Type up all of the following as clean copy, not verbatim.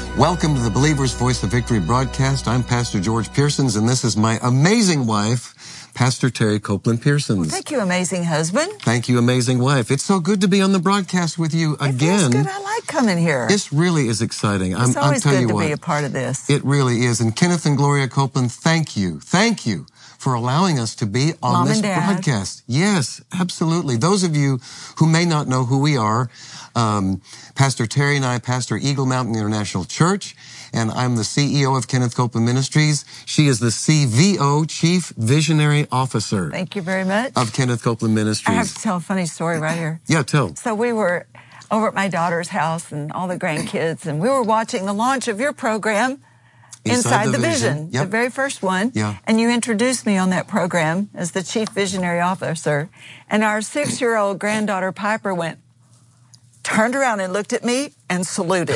Welcome to the Believer's Voice of Victory broadcast. I'm Pastor George Pearsons, and this is my amazing wife, Pastor Terry Copeland Pearsons. Well, thank you, amazing husband. Thank you, amazing wife. It's so good to be on the broadcast with you again. It feels good. I like coming here. This really is exciting. It's always good to be a part of this. It really is. And Kenneth and Gloria Copeland, thank you. Thank you for allowing us to be on this broadcast. Yes, absolutely. Those of you who may not know who we are, Pastor Terry and I pastor Eagle Mountain International Church, and I'm the CEO of Kenneth Copeland Ministries. She is the CVO, Chief Visionary Officer. Thank you very much. Of Kenneth Copeland Ministries. I have to tell a funny story right here. Yeah, tell. So we were over at my daughter's house and all the grandkids, and we were watching the launch of your program, Inside the Vision, yep. The very first one. Yeah. And you introduced me on that program as the Chief Visionary Officer. And our 6-year-old granddaughter, Piper, turned around and looked at me and saluted.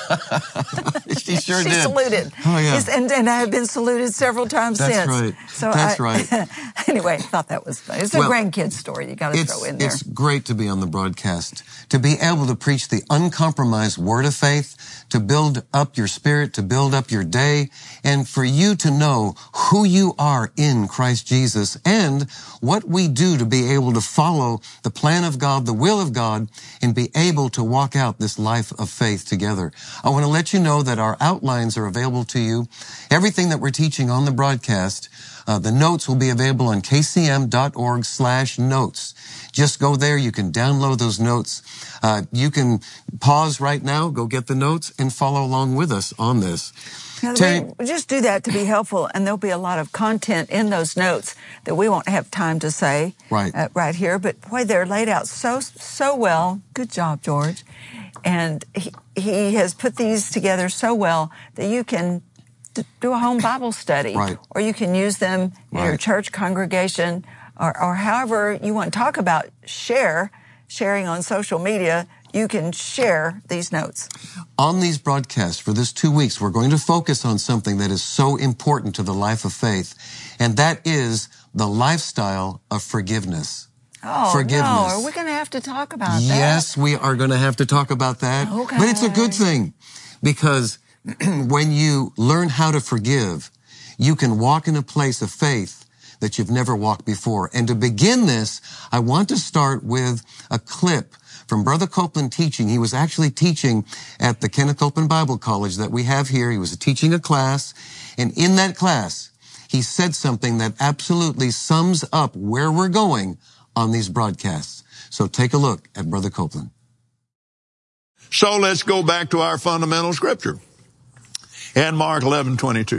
She sure did. She saluted. Oh, yeah. And I have been saluted several times That's since. Right. So That's right. Anyway, I thought that was funny. It's a grandkid story you got to throw in there. It's great to be on the broadcast, to be able to preach the uncompromised word of faith, to build up your spirit, to build up your day, and for you to know who you are in Christ Jesus and what we do to be able to follow the plan of God, the will of God, and be able to walk out this life of faith together. I want to let you know that our outlines are available to you. Everything that we're teaching on the broadcast, the notes will be available on kcm.org/notes. Just go there. You can download those notes. You can pause right now, go get the notes, and follow along with us on this. Terry, just do that to be helpful, and there'll be a lot of content in those notes that we won't have time to say right here. But boy, they're laid out so well. Good job, George. And he has put these together so well that you can do a home Bible study, or you can use them in your church congregation, or however you want to talk about sharing on social media. You can share these notes. On these broadcasts for this 2 weeks, we're going to focus on something that is so important to the life of faith, and that is the lifestyle of forgiveness. Oh, forgiveness. No. Are we going to have to talk about that? Yes, we are going to have to talk about that. Okay. But it's a good thing, because when you learn how to forgive, you can walk in a place of faith that you've never walked before. And to begin this, I want to start with a clip from Brother Copeland teaching. He was actually teaching at the Kenneth Copeland Bible College that we have here. He was teaching a class, and in that class, he said something that absolutely sums up where we're going on these broadcasts. So take a look at Brother Copeland. So let's go back to our fundamental scripture. In Mark 11:22,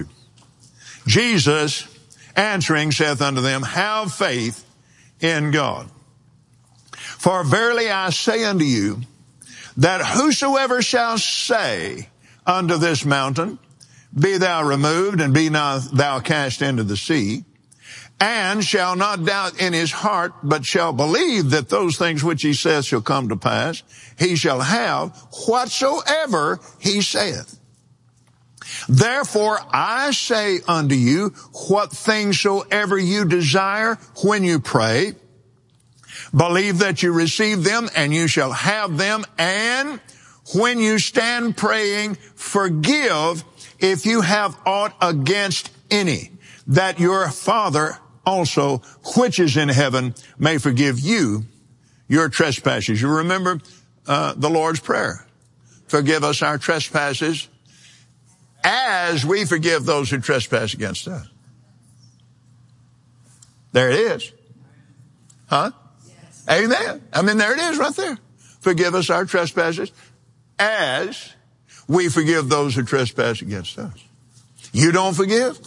Jesus answering saith unto them, have faith in God. For verily I say unto you, that whosoever shall say unto this mountain, be thou removed, and be not thou cast into the sea, and shall not doubt in his heart, but shall believe that those things which he saith shall come to pass, he shall have whatsoever he saith. Therefore I say unto you, what things soever you desire when you pray, believe that you receive them, and you shall have them. And when you stand praying, forgive if you have aught against any, that your Father also, which is in heaven, may forgive you your trespasses. You remember the Lord's Prayer. Forgive us our trespasses as we forgive those who trespass against us. There it is. Huh? Yes. Amen. I mean, there it is right there. Forgive us our trespasses as we forgive those who trespass against us. You don't forgive?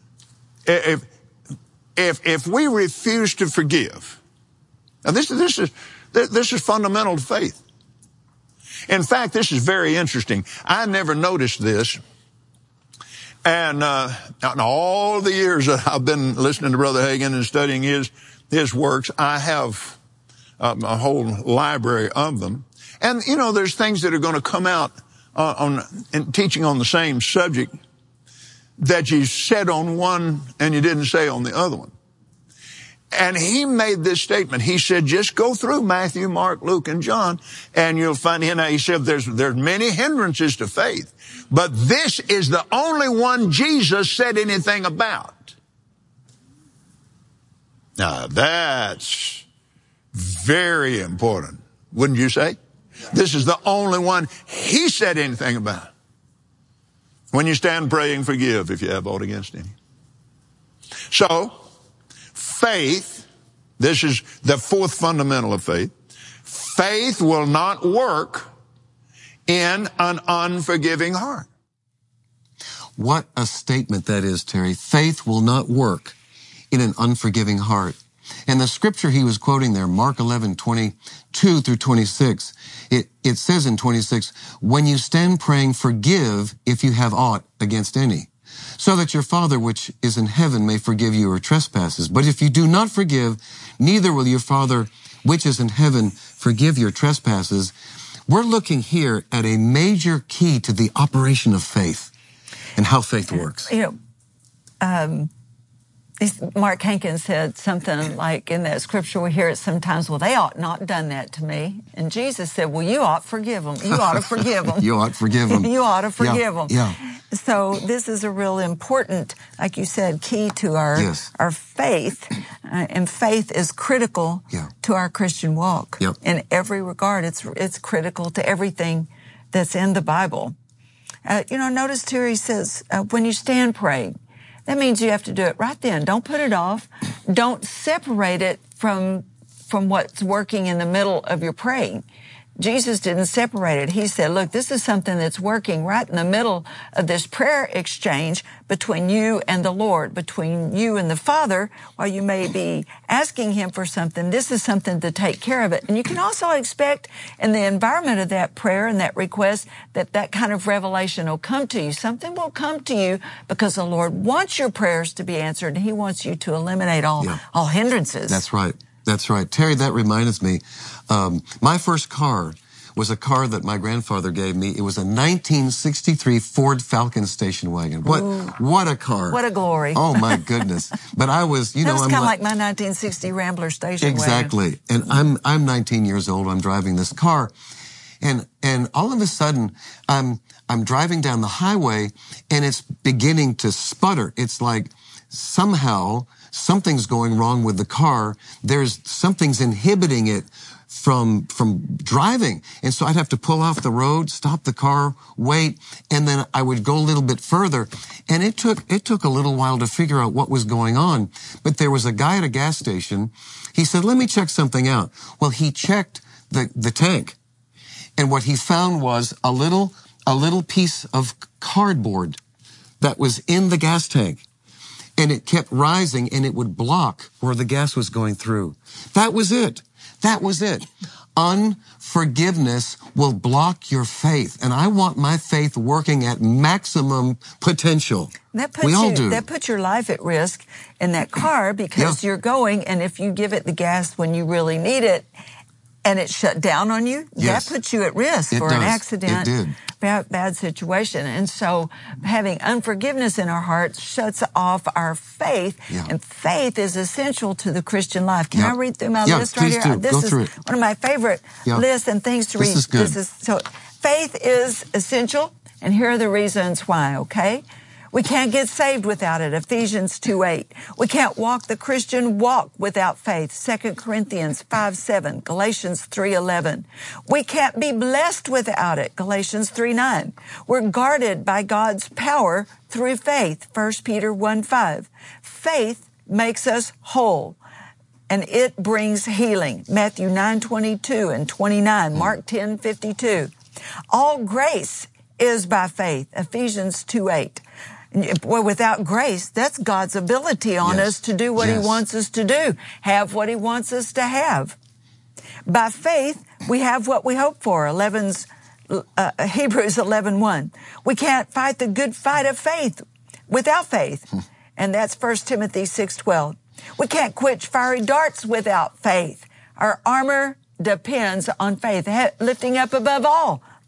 If we refuse to forgive, now this is fundamental to faith. In fact, this is very interesting. I never noticed this. And in all the years that I've been listening to Brother Hagin and studying his works, I have a whole library of them. And, you know, there's things that are going to come out in teaching on the same subject that you said on one and you didn't say on the other one. And he made this statement. He said, just go through Matthew, Mark, Luke, and John, and you'll find, he said, there's many hindrances to faith, but this is the only one Jesus said anything about. Now, that's very important, wouldn't you say? This is the only one he said anything about. When you stand praying, forgive if you have aught against any. So, faith, this is the fourth fundamental of faith. Faith will not work in an unforgiving heart. What a statement that is, Terry. Faith will not work in an unforgiving heart. And the scripture he was quoting there, Mark 11:22 through 26, it says in 26, when you stand praying, forgive if you have aught against any, so that your Father which is in heaven may forgive you your trespasses. But if you do not forgive, neither will your Father which is in heaven forgive your trespasses. We're looking here at a major key to the operation of faith and how faith works. You know, Mark Hankins said something like in that scripture, we hear it sometimes, well, they ought not done that to me. And Jesus said, well, you ought to forgive them. You ought to forgive them. You ought to forgive them. You ought to forgive them. Yeah. So this is a real important, like you said, key to our faith. And faith is critical to our Christian walk. Yep. In every regard, it's critical to everything that's in the Bible. Notice Terry says, when you stand praying, that means you have to do it right then. Don't put it off. Don't separate it from what's working in the middle of your praying. Jesus didn't separate it. He said, look, this is something that's working right in the middle of this prayer exchange between you and the Lord, between you and the Father, while you may be asking him for something. This is something to take care of it. And you can also expect in the environment of that prayer and that request that kind of revelation will come to you. Something will come to you because the Lord wants your prayers to be answered, and he wants you to eliminate all hindrances. That's right. That's right. Terry, that reminds me, my first car was a car that my grandfather gave me. It was a 1963 Ford Falcon station wagon. What a car. What a glory. Oh, my goodness. But I was, that was kind of like my 1960 Rambler station wagon. Exactly. And I'm 19 years old. I'm driving this car. And all of a sudden, I'm driving down the highway, and it's beginning to sputter. It's like somehow something's going wrong with the car. Something's inhibiting it from driving. And so I'd have to pull off the road, stop the car, wait, and then I would go a little bit further. And it took a little while to figure out what was going on. But there was a guy at a gas station. He said, let me check something out. Well, he checked the tank. And what he found was a little piece of cardboard that was in the gas tank. And it kept rising, and it would block where the gas was going through. That was it. That was it. Unforgiveness will block your faith. And I want my faith working at maximum potential. We all do. That puts your life at risk in that car because you're going, and if you give it the gas when you really need it, and it shut down on you, that puts you at risk for an accident. It did. Bad situation. And so having unforgiveness in our hearts shuts off our faith. And faith is essential to the Christian life. Can I read through my list right here? This is one of my favorite lists and things to read. This is good. So faith is essential, and here are the reasons why, okay? We can't get saved without it, Ephesians 2:8. We can't walk the Christian walk without faith, 2 Corinthians 5:7, Galatians 3:11. We can't be blessed without it, Galatians 3:9. We're guarded by God's power through faith, 1 Peter 1:5. Faith makes us whole, and it brings healing, Matthew 9:22 and 29, Mark 10:52. All grace is by faith, Ephesians 2:8. Well, without grace, that's God's ability on us to do what he wants us to do, have what he wants us to have. By faith, we have what we hope for, Hebrews 11:1. We can't fight the good fight of faith without faith, and that's 1 Timothy 6:12. We can't quench fiery darts without faith. Our armor depends on faith, lifting up above all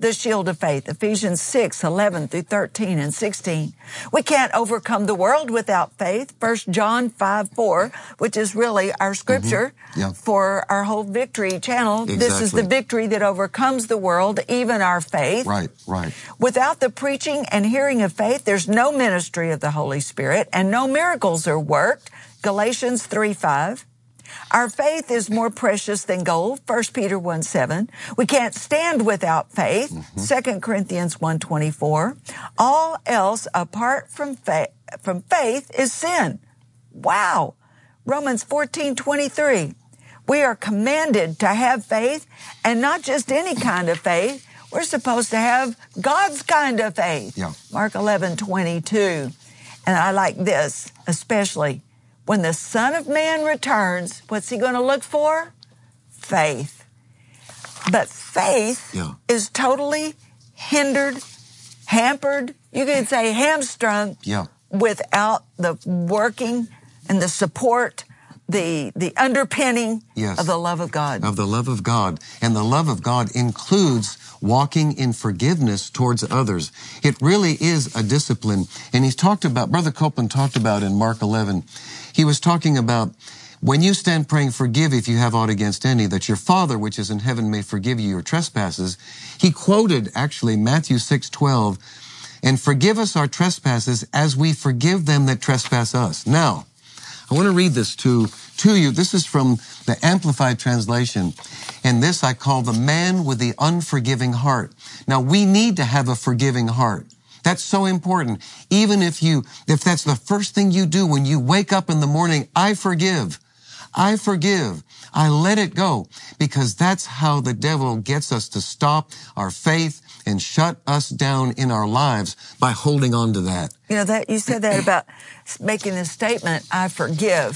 the shield of faith, Ephesians 6:11 through 13 and 16. We can't overcome the world without faith, 1 John 5:4, which is really our scripture for our whole victory channel. Exactly. This is the victory that overcomes the world, even our faith. Right. Without the preaching and hearing of faith, there's no ministry of the Holy Spirit, and no miracles are worked, Galatians 3:5. Our faith is more precious than gold, 1 Peter 1:7. We can't stand without faith, 2 Corinthians 1:24. All else apart from faith is sin. Wow. Romans 14:23. We are commanded to have faith, and not just any kind of faith. We're supposed to have God's kind of faith. Yeah. Mark 11:22. And I like this, especially. When the Son of Man returns, what's he going to look for? Faith. But faith is totally hindered, hampered, you could say hamstrung, without the working and the support, the underpinning of the love of God. Of the love of God. And the love of God includes walking in forgiveness towards others. It really is a discipline. And Brother Copeland talked about in Mark 11, he was talking about, when you stand praying, forgive if you have aught against any, that your Father which is in heaven may forgive you your trespasses. He quoted actually Matthew 6:12, and forgive us our trespasses as we forgive them that trespass us. Now, I want to read this to you. This is from the Amplified Translation. And this I call the man with the unforgiving heart. Now, we need to have a forgiving heart. That's so important. Even if that's the first thing you do when you wake up in the morning, I forgive. I let it go, because that's how the devil gets us to stop our faith and shut us down in our lives, by holding on to that. That you said that about making the statement, I forgive.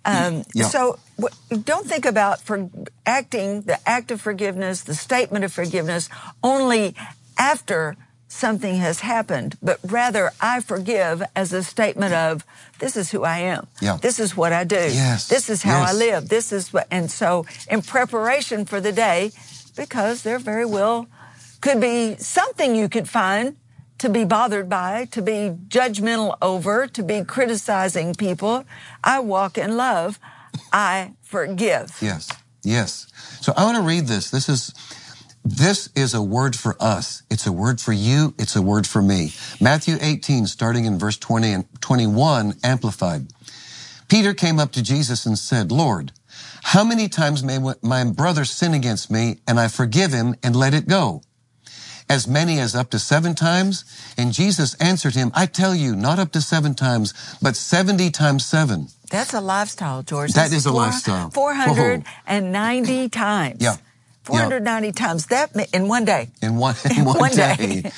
So don't think about acting the act of forgiveness, the statement of forgiveness, only after something has happened, but rather I forgive as a statement of, this is who I am. This is what I do. This is how I live. This is what, and so in preparation for the day, because there very well could be something you could find to be bothered by, to be judgmental over, to be criticizing people. I walk in love. I forgive. Yes. So I want to read this. This is a word for us. It's a word for you. It's a word for me. Matthew 18, starting in verse 20 and 21, Amplified. Peter came up to Jesus and said, Lord, how many times may my brother sin against me, and I forgive him and let it go? As many as up to 7 times? And Jesus answered him, I tell you, not up to 7 times, but 70 times 7. That's a lifestyle, George. That is a lifestyle. 490 times. 490 times that in one day. In one day.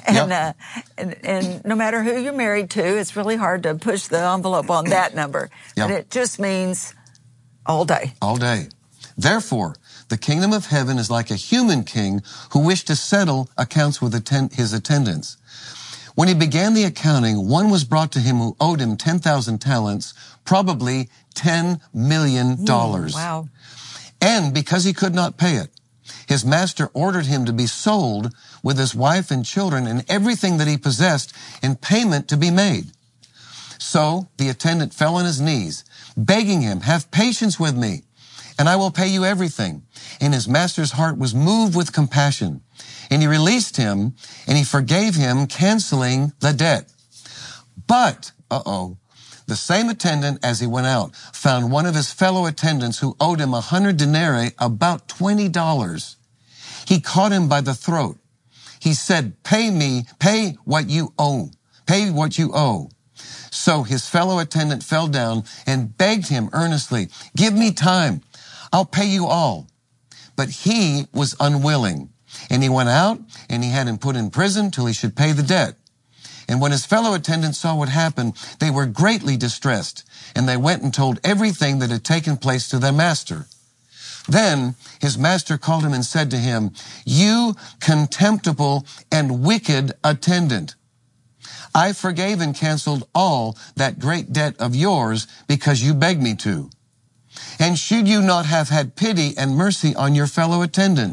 And no matter who you're married to, it's really hard to push the envelope on that number. But it just means all day. All day. Therefore, the kingdom of heaven is like a human king who wished to settle accounts with his attendants. When he began the accounting, one was brought to him who owed him 10,000 talents, probably $10 million. Wow. And because he could not pay it, his master ordered him to be sold with his wife and children and everything that he possessed in payment to be made. So the attendant fell on his knees, begging him, have patience with me, and I will pay you everything. And his master's heart was moved with compassion, and he released him, and he forgave him, canceling the debt. But, the same attendant, as he went out, found one of his fellow attendants who owed him 100 denarii, about $20. He caught him by the throat. He said, pay what you owe. Pay what you owe. So his fellow attendant fell down and begged him earnestly, give me time. I'll pay you all. But he was unwilling. And he went out and he had him put in prison till he should pay the debt. And when his fellow attendants saw what happened, they were greatly distressed, and they went and told everything that had taken place to their master. Then his master called him and said to him, you contemptible and wicked attendant, I forgave and canceled all that great debt of yours because you begged me to. And should you not have had pity and mercy on your fellow attendant,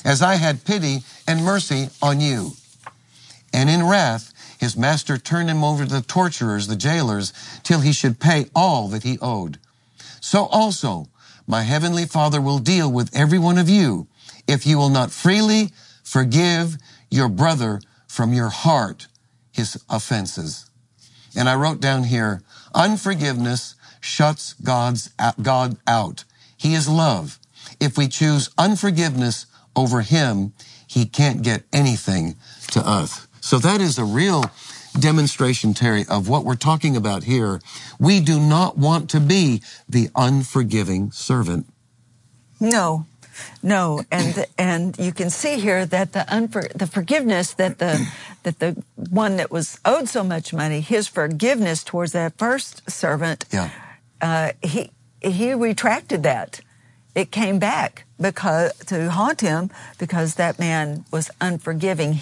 as I had pity and mercy on you. And in wrath, his master turned him over to the torturers, the jailers, till he should pay all that he owed. So also, my heavenly Father will deal with every one of you if you will not freely forgive your brother from your heart his offenses. And I wrote down here, unforgiveness shuts God out. He is love. If we choose unforgiveness over him, he can't get anything to us. So that is a real demonstration, Terry, of what we're talking about here. We do not want to be the unforgiving servant. No, and you can see here that the forgiveness that the one that was owed so much money, his forgiveness towards that first servant, he retracted that. It came back to haunt him because that man was unforgiving.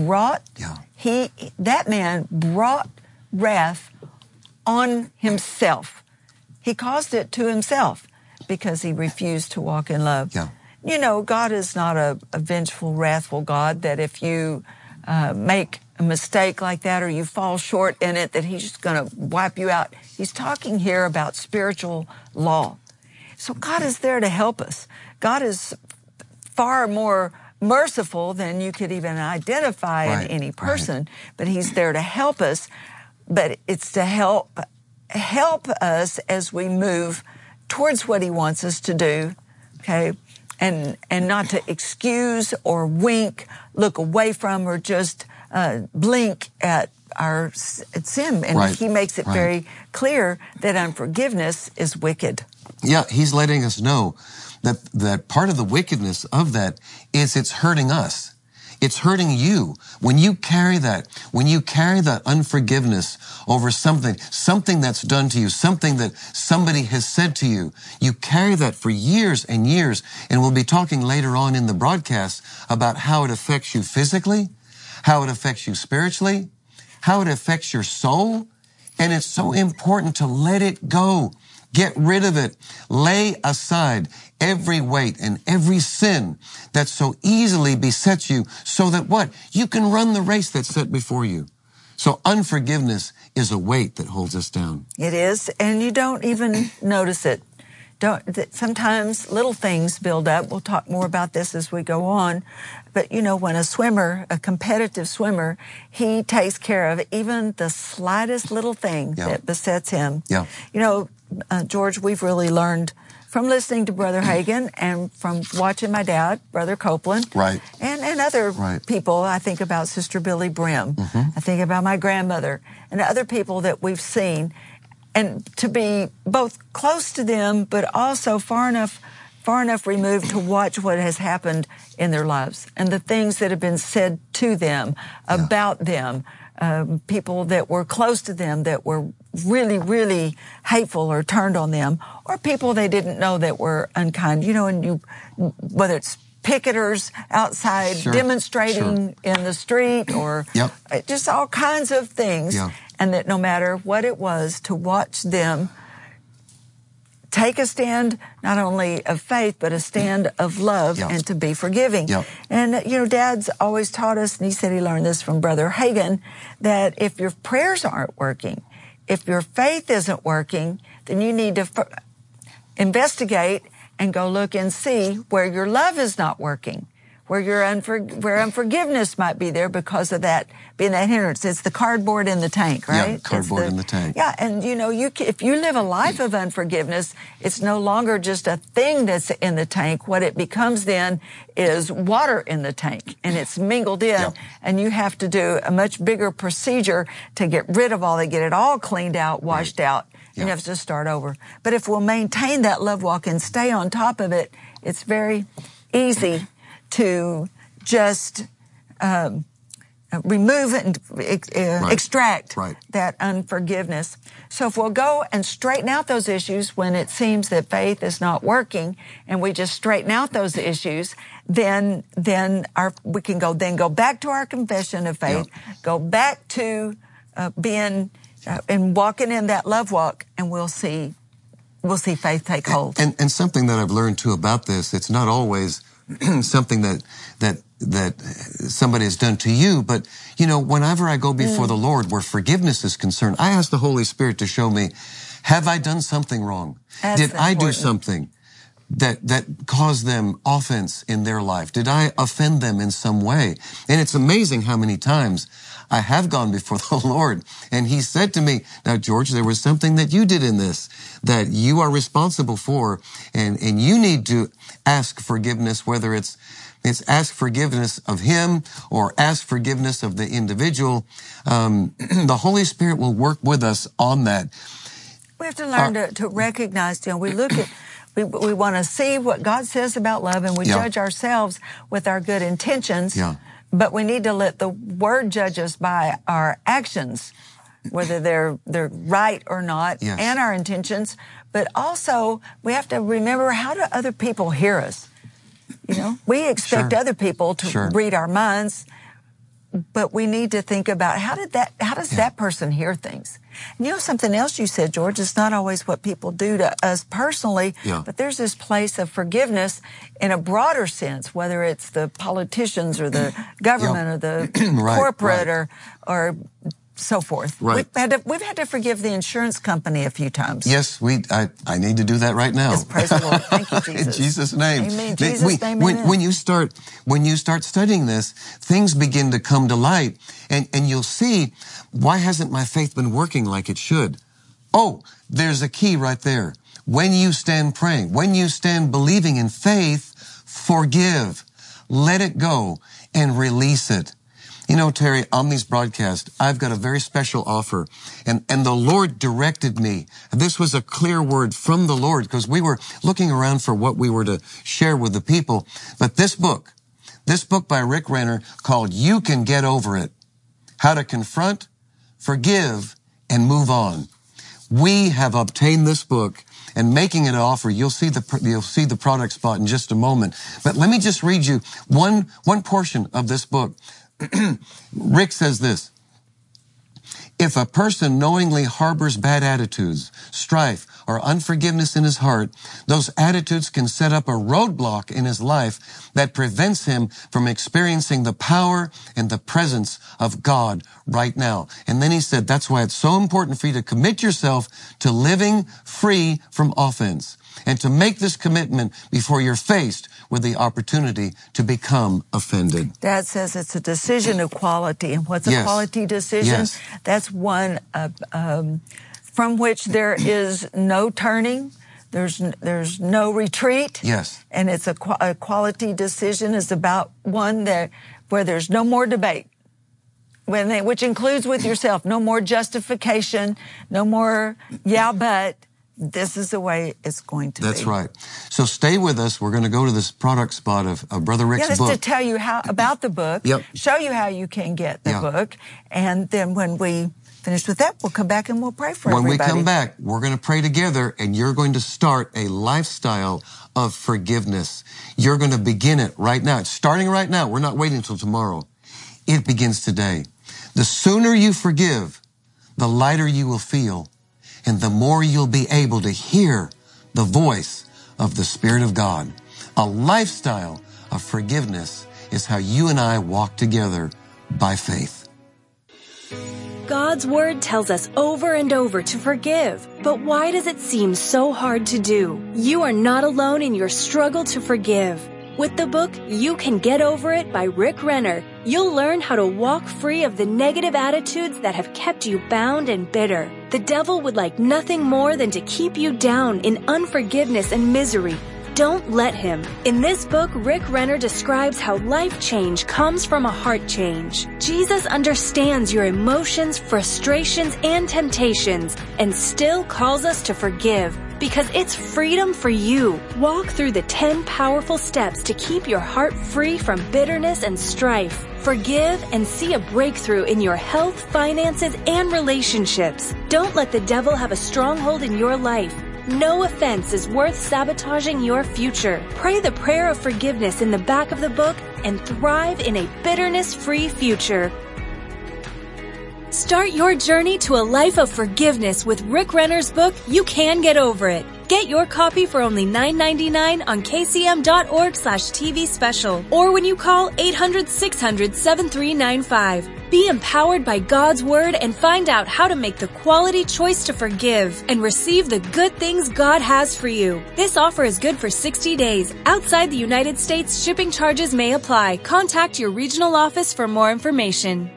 That man brought wrath on himself. He caused it to himself because he refused to walk in love. Yeah. You know, God is not a vengeful, wrathful God that if you make a mistake like that or you fall short in it, that he's just going to wipe you out. He's talking here about spiritual law. So God is there to help us. God is far more merciful than you could even identify in any person, but he's there to help us. But it's to help us as we move towards what he wants us to do, okay? And not to excuse or wink, look away from, or just blink at our sin. And he makes it very clear that unforgiveness is wicked. Yeah, he's letting us know that part of the wickedness of that is it's hurting us. It's hurting you. When you carry that unforgiveness over something that's done to you, something that somebody has said to you, you carry that for years and years. And we'll be talking later on in the broadcast about how it affects you physically, how it affects you spiritually, how it affects your soul. And it's so important to let it go. Get rid of it. Lay aside every weight and every sin that so easily besets you so that what? You can run the race that's set before you. So unforgiveness is a weight that holds us down. It is, and you don't even notice it. Sometimes little things build up. We'll talk more about this as we go on. But, you know, when a competitive swimmer, he takes care of even the slightest little thing that besets him. Yeah. You know, George, we've really learned from listening to Brother Hagin and from watching my dad, Brother Copeland, and other people. I think about Sister Billy Brim. Mm-hmm. I think about my grandmother and other people that we've seen. And to be both close to them, but also far enough removed to watch what has happened in their lives and the things that have been said to them, about them, people that were close to them that were really, really hateful or turned on them, or people they didn't know that were unkind. You know, and whether it's picketers outside demonstrating in the street or just all kinds of things. Yeah. And that no matter what it was, to watch them take a stand, not only of faith, but a stand of love and to be forgiving. And, you know, Dad's always taught us, and he said he learned this from Brother Hagin, that if your prayers aren't working, if your faith isn't working, then you need to investigate and go look and see where your love is not working, where unforgiveness might be there because of that being that hindrance. It's the cardboard in the tank, right? Yeah, cardboard in the tank. Yeah, and you know, if you live a life of unforgiveness, it's no longer just a thing that's in the tank. What it becomes then is water in the tank, and it's mingled in, and you have to do a much bigger procedure to get rid of all that, get it all cleaned out, washed out. And you have to start over. But if we'll maintain that love walk and stay on top of it, it's very easy to just remove and extract that unforgiveness. So if we'll go and straighten out those issues when it seems that faith is not working, and we just straighten out those issues, then we can go back to our confession of faith, go back to being and walking in that love walk, and we'll see faith take hold. And something that I've learned too about this, it's not always something that somebody has done to you. But, whenever I go before the Lord where forgiveness is concerned, I ask the Holy Spirit to show me, have I done something wrong? Did I do something that caused them offense in their life? Did I offend them in some way? And it's amazing how many times I have gone before the Lord and He said to me, now, George, there was something that you did in this that you are responsible for, and you need to ask forgiveness, whether it's ask forgiveness of him or ask forgiveness of the individual. The Holy Spirit will work with us on that. We have to learn to recognize, we look at, we want to see what God says about love, and we judge ourselves with our good intentions. Yeah. But we need to let the Word judge us by our actions, whether they're right or not, and our intentions. But also, we have to remember, how do other people hear us? We expect other people to read our minds, but we need to think about how does that person hear things? And something else you said, George, it's not always what people do to us personally, but there's this place of forgiveness in a broader sense, whether it's the politicians or the government or the corporate or so forth. Right. We've had to forgive the insurance company a few times. Yes, I need to do that right now. Yes, praise the Lord. Thank you, Jesus. In Jesus' name. Amen. Jesus' name, amen. When you start studying this, things begin to come to light, and you'll see, why hasn't my faith been working like it should? Oh, there's a key right there. When you stand praying, when you stand believing in faith, forgive, let it go, and release it. Terry, on these broadcasts, I've got a very special offer, and the Lord directed me. This was a clear word from the Lord, because we were looking around for what we were to share with the people. But this book by Rick Renner, called You Can Get Over It, How to Confront, Forgive, and Move On. We have obtained this book, and making it an offer. You'll see the product spot in just a moment. But let me just read you one portion of this book. Rick says this: if a person knowingly harbors bad attitudes, strife, or unforgiveness in his heart, those attitudes can set up a roadblock in his life that prevents him from experiencing the power and the presence of God right now. And then he said, that's why it's so important for you to commit yourself to living free from offense, and to make this commitment before you're faced with the opportunity to become offended. Dad says it's a decision of quality. And what's a quality decision? Yes. That's one from which there is no turning. There's no retreat. Yes. And it's a quality decision is about one where there's no more debate, which includes with yourself. No more justification, no more but. This is the way it's going to be. That's right. So stay with us. We're going to go to this product spot of Brother Rick's book. Just to tell you about the book, show you how you can get the book, and then when we finish with that, we'll come back and we'll pray for everybody. When we come back, we're going to pray together, and you're going to start a lifestyle of forgiveness. You're going to begin it right now. It's starting right now. We're not waiting until tomorrow. It begins today. The sooner you forgive, the lighter you will feel, and the more you'll be able to hear the voice of the Spirit of God. A lifestyle of forgiveness is how you and I walk together by faith. God's Word tells us over and over to forgive, but why does it seem so hard to do? You are not alone in your struggle to forgive. With the book, You Can Get Over It by Rick Renner, you'll learn how to walk free of the negative attitudes that have kept you bound and bitter. The devil would like nothing more than to keep you down in unforgiveness and misery. Don't let him. In this book, Rick Renner describes how life change comes from a heart change. Jesus understands your emotions, frustrations, and temptations, and still calls us to forgive, because it's freedom for you. Walk through the 10 powerful steps to keep your heart free from bitterness and strife. Forgive and see a breakthrough in your health, finances, and relationships. Don't let the devil have a stronghold in your life. No offense is worth sabotaging your future. Pray the prayer of forgiveness in the back of the book and thrive in a bitterness-free future. Start your journey to a life of forgiveness with Rick Renner's book, You Can Get Over It. Get your copy for only $9.99 on kcm.org/TV special or when you call 800-600-7395. Be empowered by God's Word and find out how to make the quality choice to forgive and receive the good things God has for you. This offer is good for 60 days. Outside the United States, shipping charges may apply. Contact your regional office for more information.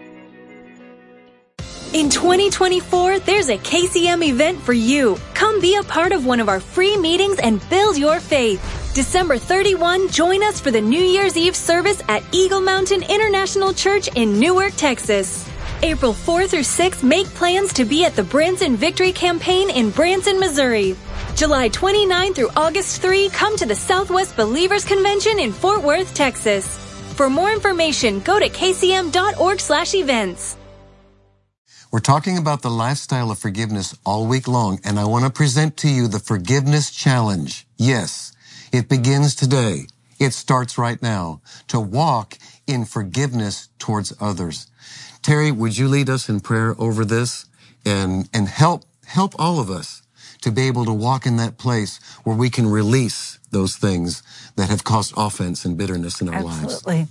In 2024, there's a KCM event for you. Come be a part of one of our free meetings and build your faith. December 31, join us for the New Year's Eve service at Eagle Mountain International Church in Newark, Texas. April 4 through 6, make plans to be at the Branson Victory Campaign in Branson, Missouri. July 29 through August 3, come to the Southwest Believers Convention in Fort Worth, Texas. For more information, go to kcm.org/events. We're talking about the lifestyle of forgiveness all week long, and I want to present to you the Forgiveness Challenge. Yes, it begins today. It starts right now to walk in forgiveness towards others. Terry, would you lead us in prayer over this and help all of us to be able to walk in that place where we can release those things that have caused offense and bitterness in our lives? Absolutely.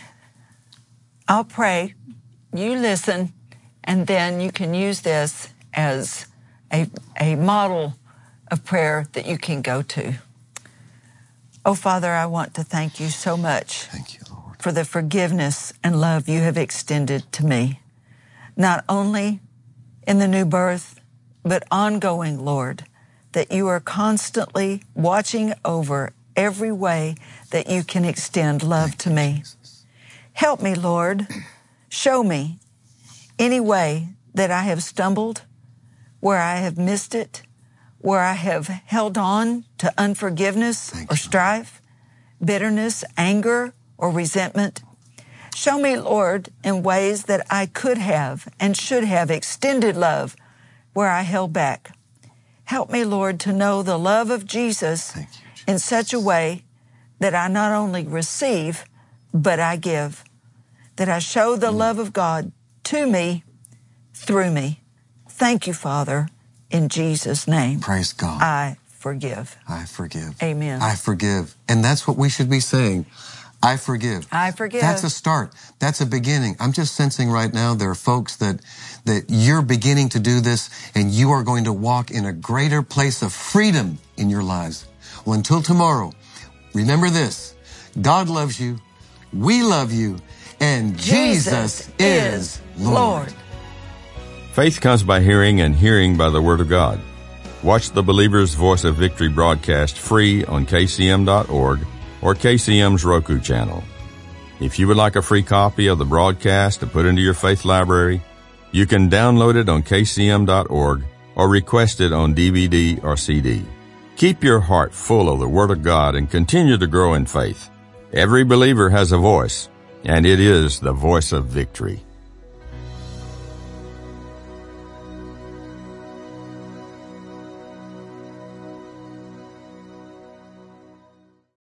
I'll pray. You listen. And then you can use this as a model of prayer that you can go to. Oh, Father, I want to thank you so much. Thank you, Lord, for the forgiveness and love you have extended to me. Not only in the new birth, but ongoing, Lord, that you are constantly watching over every way that you can extend love to me. Jesus. Help me, Lord. Show me any way that I have stumbled, where I have missed it, where I have held on to unforgiveness or strife, bitterness, anger, or resentment. Show me, Lord, in ways that I could have and should have extended love where I held back. Help me, Lord, to know the love of Jesus in such a way that I not only receive, but I give, that I show the love of God to me, through me. Thank you, Father, in Jesus' name. Praise God. I forgive. I forgive. Amen. I forgive. And that's what we should be saying. I forgive. I forgive. That's a start. That's a beginning. I'm just sensing right now there are folks that you're beginning to do this and you are going to walk in a greater place of freedom in your lives. Well, until tomorrow, remember this. God loves you. We love you. And Jesus is Lord. Faith comes by hearing, and hearing by the Word of God. Watch the Believer's Voice of Victory broadcast free on kcm.org or KCM's Roku channel. If you would like a free copy of the broadcast to put into your faith library, you can download it on kcm.org or request it on DVD or CD. Keep your heart full of the Word of God and continue to grow in faith. Every believer has a voice, and it is the voice of victory.